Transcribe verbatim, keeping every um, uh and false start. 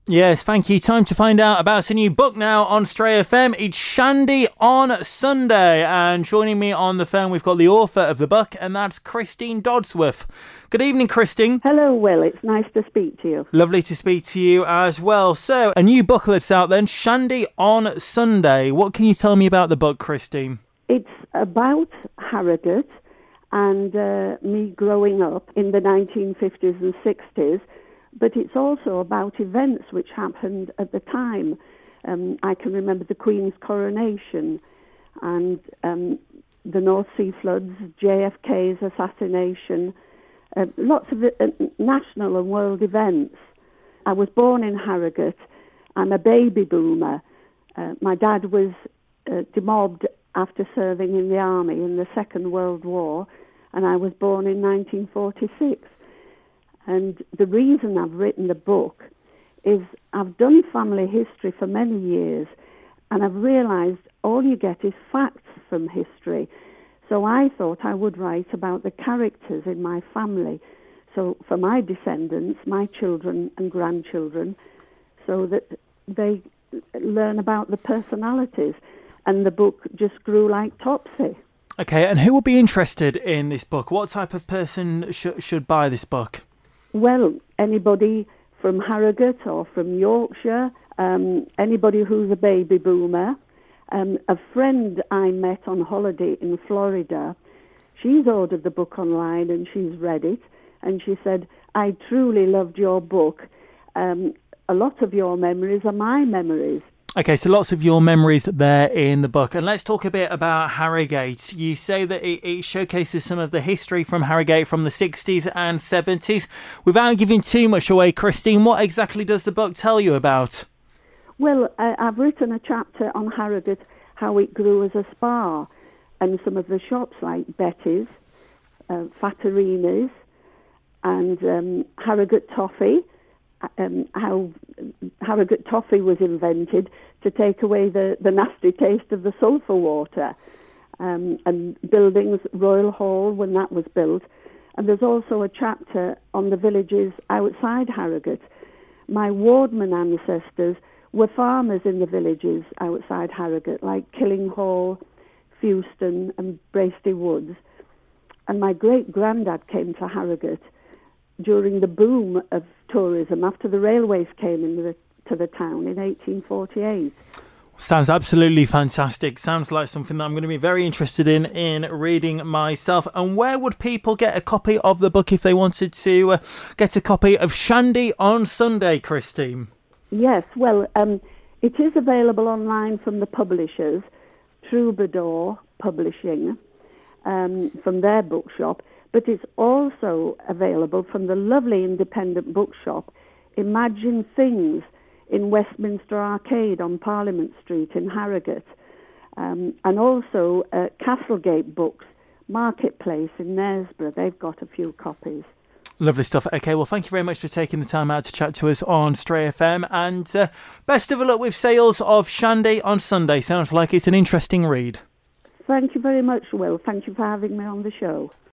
Yes, thank you. Time to find out about a new book now on Stray F M. It's Shandy on Sunday. And joining me on the phone, we've got the author of the book, and that's Christine Dodsworth. Good evening, Christine. Hello, Will. It's nice to speak to you. Lovely to speak to you as well. So, a new book that's out then, Shandy on Sunday. What can you tell me about the book, Christine? It's about Harrogate and uh, me growing up in the nineteen fifties and sixties, but it's also about events which happened at the time. Um, I can remember the Queen's coronation and um, the North Sea floods, J F K's assassination, uh, lots of uh, national and world events. I was born in Harrogate. I'm a baby boomer. Uh, my dad was uh, demobbed after serving in the army in the Second World War, and I was born in nineteen forty-six. And the reason I've written the book is I've done family history for many years, and I've realised all you get is facts from history. So I thought I would write about the characters in my family, so for my descendants, my children and grandchildren, so that they learn about the personalities. And the book just grew like Topsy. Okay, and who will be interested in this book? What type of person sh- should buy this book? Well, anybody from Harrogate or from Yorkshire, um, anybody who's a baby boomer. Um, a friend I met on holiday in Florida, she's ordered the book online and she's read it. And she said, I truly loved your book. Um, a lot of your memories are my memories. Okay, so lots of your memories there in the book. And let's talk a bit about Harrogate. You say that it, it showcases some of the history from Harrogate from the sixties and seventies. Without giving too much away, Christine, what exactly does the book tell you about? Well, I, I've written a chapter on Harrogate, how it grew as a spa, and some of the shops like Betty's, uh, Fattorini's, and um, Harrogate Toffee. Um, how Harrogate Toffee was invented to take away the, the nasty taste of the sulphur water, um, and buildings, Royal Hall, when that was built. And there's also a chapter on the villages outside Harrogate. My Wardman ancestors were farmers in the villages outside Harrogate, like Killinghall, Fewston and Bracely Woods. And my great-granddad came to Harrogate during the boom of tourism after the railways came into the, to the town in eighteen forty-eight. Sounds absolutely fantastic. Sounds like something that I'm going to be very interested in in reading myself. And where would people get a copy of the book if they wanted to uh, get a copy of Shandy on Sunday, Christine? Yes, well, um, it is available online from the publishers, Troubadour Publishing, um, from their bookshop. But it's also available from the lovely independent bookshop, Imagine Things, in Westminster Arcade on Parliament Street in Harrogate, um, and also uh, Castlegate Books, Marketplace in Knaresborough. They've got a few copies. Lovely stuff. Okay, well, thank you very much for taking the time out to chat to us on Stray F M, and uh, best of luck with sales of Shandy on Sunday. Sounds like it's an interesting read. Thank you very much, Will. Thank you for having me on the show.